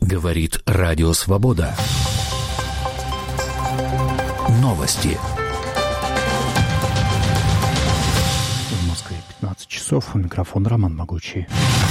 Говорит Радио Свобода. Новости. В Москве 15 часов. У микрофона Роман Могучий.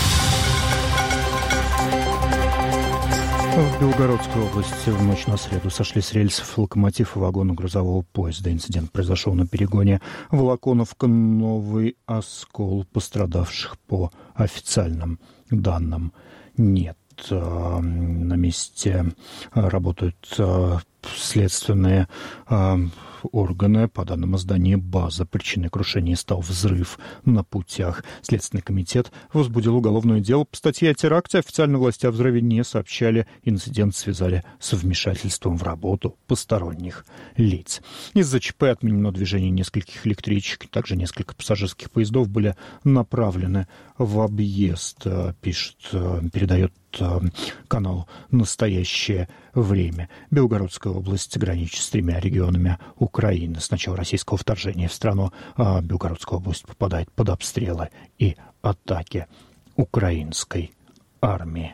В Белгородской области в ночь на среду сошли с рельсов локомотив и вагоны грузового поезда. Инцидент произошел на перегоне Волоконовка-Новый Оскол. Пострадавших по официальным данным нет. На месте работают следственные органы. По данным издания «База», причиной крушения стал взрыв на путях. Следственный комитет возбудил уголовное дело по статье о теракте. Официально власти о взрыве не сообщали. Инцидент связали с вмешательством в работу посторонних лиц. Из-за ЧП отменено движение нескольких электричек. Также несколько пассажирских поездов были направлены в объезд, передает канал «Настоящее время». Белгородская область граничит с 3 регионами Украины. С начала российского вторжения в страну Белгородская область попадает под обстрелы и атаки украинской армии.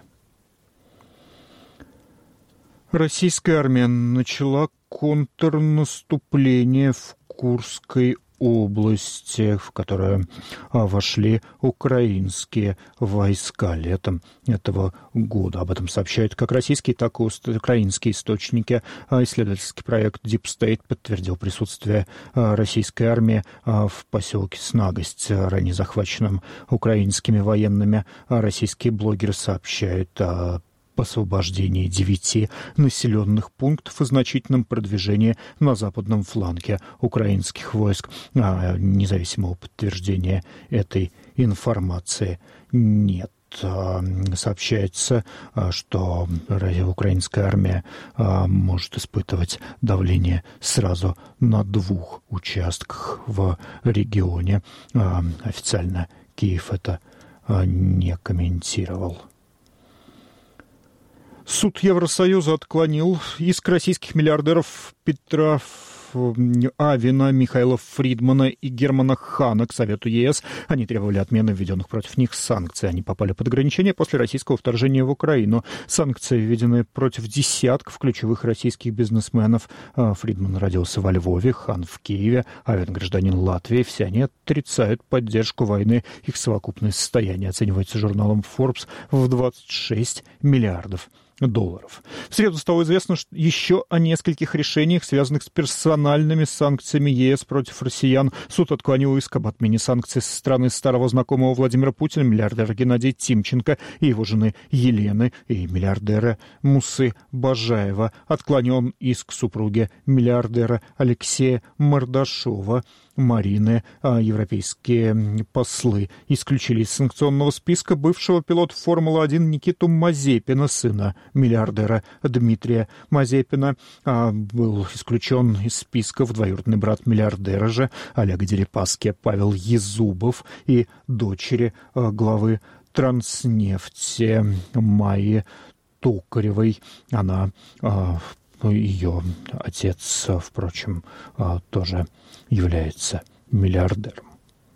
Российская армия начала контрнаступление в Курской области, в которую вошли украинские войска летом этого года. Об этом сообщают как российские, так и украинские источники. Исследовательский проект Deep State подтвердил присутствие российской армии в поселке Снагость, ранее захваченном украинскими военными. Российские блогеры сообщают о освобождении 9 населенных пунктов и значительном продвижении на западном фланге украинских войск. Независимого подтверждения этой информации нет. Сообщается, что украинская армия может испытывать давление сразу на 2 участках в регионе. Официально Киев это не комментировал. Суд Евросоюза отклонил иск российских миллиардеров Петра Авина, Михаила Фридмана и Германа Хана к Совету ЕС. Они требовали отмены введенных против них санкций. Они попали под ограничения после российского вторжения в Украину. Санкции введены против десятков ключевых российских бизнесменов. Фридман родился во Львове, Хан в Киеве, Авин гражданин Латвии. Все они отрицают поддержку войны. Их совокупное состояние оценивается журналом Forbes в $26 миллиардов. В среду стало известно еще о нескольких решениях, связанных с персональными санкциями ЕС против россиян. Суд отклонил иск об отмене санкций со стороны старого знакомого Владимира Путина, миллиардера Геннадия Тимченко и его жены Елены, и миллиардера Мусы Бажаева. Отклонен иск супруги миллиардера Алексея Мордашова. Марины. Европейские послы исключили из санкционного списка бывшего пилота Формулы-1 Никиту Мазепина, сына миллиардера Дмитрия Мазепина. Был исключен из списка двоюродный брат миллиардера же Олега Дерипаски Павел Езубов и дочери главы Транснефти Майи Токаревой. Ее отец, впрочем, тоже является миллиардером.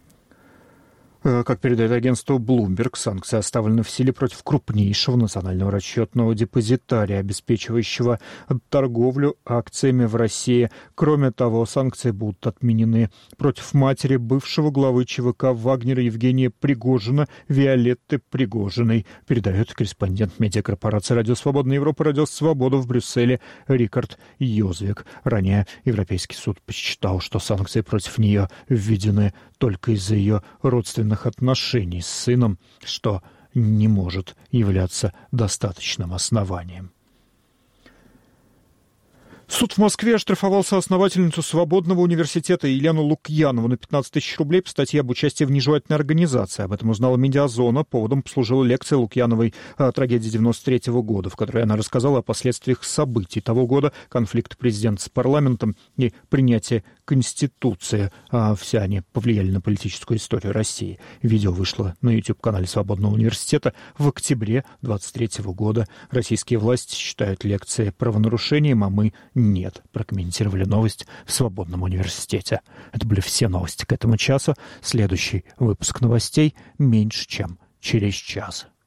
Как передает агентство Bloomberg, санкции оставлены в силе против крупнейшего национального расчетного депозитария, обеспечивающего торговлю акциями в России. Кроме того, санкции будут отменены против матери бывшего главы ЧВК Вагнера Евгения Пригожина, Виолетты Пригожиной, передает корреспондент медиакорпорации «Радио Свобода» Европы «Радио Свобода» в Брюсселе Рикард Йозвик. Ранее Европейский суд посчитал, что санкции против нее введены только из-за ее родственных отношений с сыном, что не может являться достаточным основанием. Суд в Москве оштрафовал соосновательницу Свободного университета Елену Лукьянову на 15 тысяч рублей по статье об участии в нежелательной организации. Об этом узнала «Медиазона». Поводом послужила лекция Лукьяновой о трагедии 1993 года, в которой она рассказала о последствиях событий того года, конфликта президента с парламентом и принятия Конституции. Все они повлияли на политическую историю России. Видео вышло на YouTube-канале Свободного университета в октябре 1923 года. Российские власти считают лекции правонарушением, а мы нет, прокомментировали новость в Свободном университете. Это были все новости к этому часу. Следующий выпуск новостей меньше чем через час.